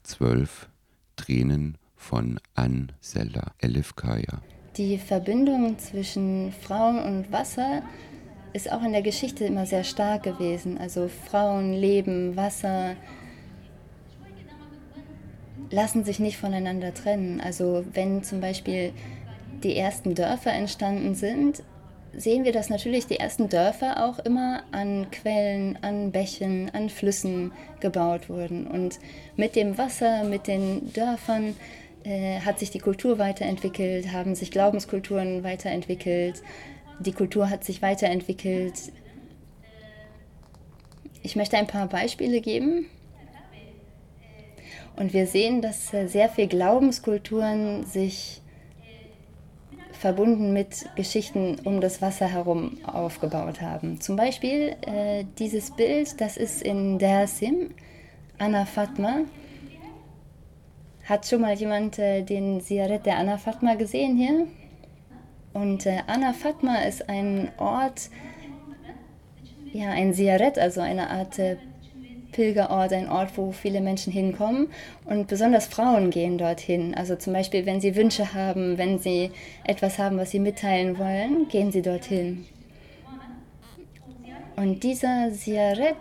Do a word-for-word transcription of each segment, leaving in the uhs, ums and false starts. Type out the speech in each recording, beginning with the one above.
zwölf Tränen von An-Sella Elifkaya. Die Verbindung zwischen Frauen und Wasser ist auch in der Geschichte immer sehr stark gewesen. Also Frauen, Leben, Wasser lassen sich nicht voneinander trennen. Also wenn zum Beispiel die ersten Dörfer entstanden sind, sehen wir, dass natürlich die ersten Dörfer auch immer an Quellen, an Bächen, an Flüssen gebaut wurden. Und mit dem Wasser, mit den Dörfern äh, hat sich die Kultur weiterentwickelt, haben sich Glaubenskulturen weiterentwickelt, die Kultur hat sich weiterentwickelt. Ich möchte ein paar Beispiele geben. Und wir sehen, dass äh, sehr viele Glaubenskulturen sich verbunden mit Geschichten um das Wasser herum aufgebaut haben. Zum Beispiel äh, dieses Bild, das ist in Dersim, Anna Fatma. Hat schon mal jemand äh, den Ziyaret der Anna Fatma gesehen hier? Und äh, Anna Fatma ist ein Ort, ja, ein Ziyaret, also eine Art äh, Pilgerort, ein Ort, wo viele Menschen hinkommen und besonders Frauen gehen dorthin. Also zum Beispiel, wenn sie Wünsche haben, wenn sie etwas haben, was sie mitteilen wollen, gehen sie dorthin. Und dieser Ziyaret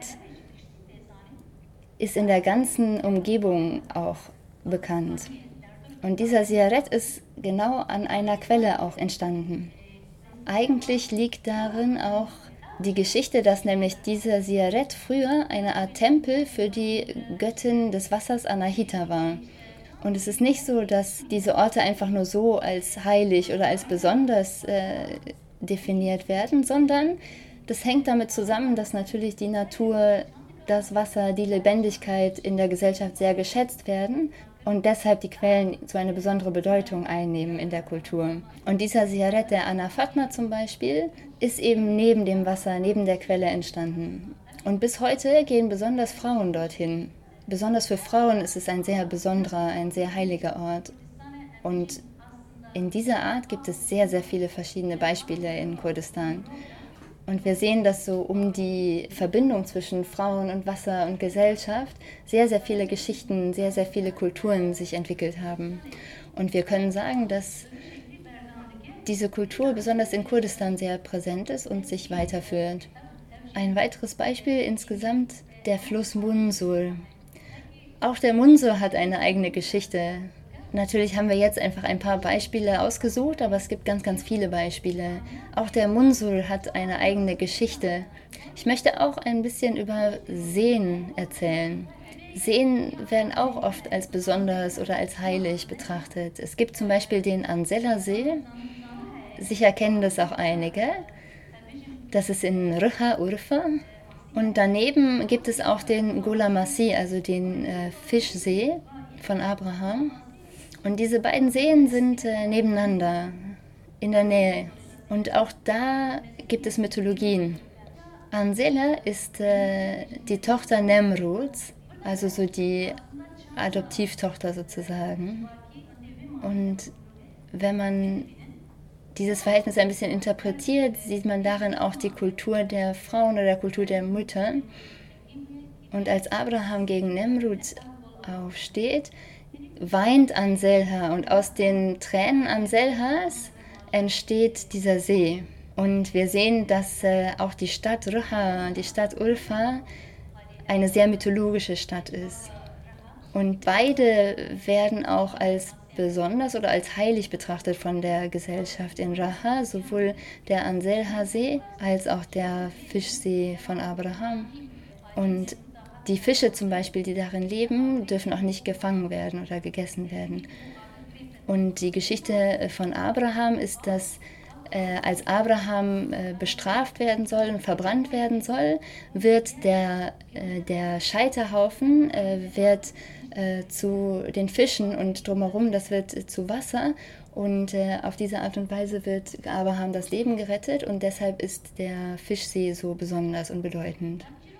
ist in der ganzen Umgebung auch bekannt. Und dieser Ziyaret ist genau an einer Quelle auch entstanden. Eigentlich liegt darin auch die Geschichte, dass nämlich dieser Ziyaret früher eine Art Tempel für die Göttin des Wassers Anahita war. Und es ist nicht so, dass diese Orte einfach nur so als heilig oder als besonders äh, definiert werden, sondern das hängt damit zusammen, dass natürlich die Natur, das Wasser, die Lebendigkeit in der Gesellschaft sehr geschätzt werden und deshalb die Quellen so eine besondere Bedeutung einnehmen in der Kultur. Und dieser Ziyaret der Anna Fatma zum Beispiel ist eben neben dem Wasser, neben der Quelle entstanden. Und bis heute gehen besonders Frauen dorthin. Besonders für Frauen ist es ein sehr besonderer, ein sehr heiliger Ort. Und in dieser Art gibt es sehr, sehr viele verschiedene Beispiele in Kurdistan. Und wir sehen, dass so um die Verbindung zwischen Frauen und Wasser und Gesellschaft sehr, sehr viele Geschichten, sehr, sehr viele Kulturen sich entwickelt haben. Und wir können sagen, dass diese Kultur besonders in Kurdistan sehr präsent ist und sich weiterführt. Ein weiteres Beispiel insgesamt, der Fluss Munzur. Auch der Munzur hat eine eigene Geschichte. Natürlich haben wir jetzt einfach ein paar Beispiele ausgesucht, aber es gibt ganz, ganz viele Beispiele. Auch der Munzur hat eine eigene Geschichte. Ich möchte auch ein bisschen über Seen erzählen. Seen werden auch oft als besonders oder als heilig betrachtet. Es gibt zum Beispiel den An-Sella-See. Sicher kennen das auch einige. Das ist in Rıha, Urfa. Und daneben gibt es auch den Gulamassi, also den äh, Fischsee von Abraham. Und diese beiden Seen sind äh, nebeneinander, in der Nähe. Und auch da gibt es Mythologien. An-Sella ist äh, die Tochter Nemruds, also so die Adoptivtochter sozusagen. Und wenn man dieses Verhältnis ein bisschen interpretiert, sieht man darin auch die Kultur der Frauen oder der Kultur der Mütter. Und als Abraham gegen Nemrud aufsteht, weint An-Sella und aus den Tränen An-Sellas entsteht dieser See. Und wir sehen, dass äh, auch die Stadt Rıha, die Stadt Urfa, eine sehr mythologische Stadt ist. Und beide werden auch als besonders oder als heilig betrachtet von der Gesellschaft in Rıha, sowohl der An-Sella-See als auch der Fischsee von Abraham. Und die Fische zum Beispiel, die darin leben, dürfen auch nicht gefangen werden oder gegessen werden. Und die Geschichte von Abraham ist, dass äh, als Abraham äh, bestraft werden soll und verbrannt werden soll, wird der, äh, der Scheiterhaufen äh, wird, äh, zu den Fischen und drumherum, das wird äh, zu Wasser. Und äh, auf diese Art und Weise wird Abraham das Leben gerettet und deshalb ist der Fischsee so besonders und bedeutend.